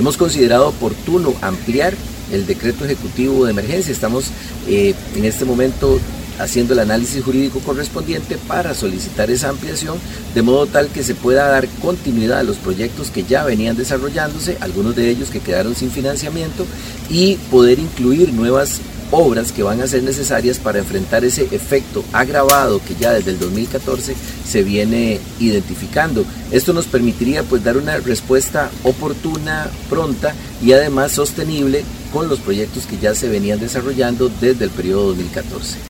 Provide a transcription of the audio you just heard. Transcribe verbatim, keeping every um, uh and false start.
hemos considerado oportuno ampliar el decreto ejecutivo de emergencia. Estamos eh, en este momento haciendo el análisis jurídico correspondiente para solicitar esa ampliación, de modo tal que se pueda dar continuidad a los proyectos que ya venían desarrollándose, algunos de ellos que quedaron sin financiamiento, y poder incluir nuevas obras que van a ser necesarias para enfrentar ese efecto agravado que ya desde el dos mil catorce se viene identificando. Esto nos permitiría pues dar una respuesta oportuna, pronta y además sostenible con los proyectos que ya se venían desarrollando desde el periodo dos mil catorce.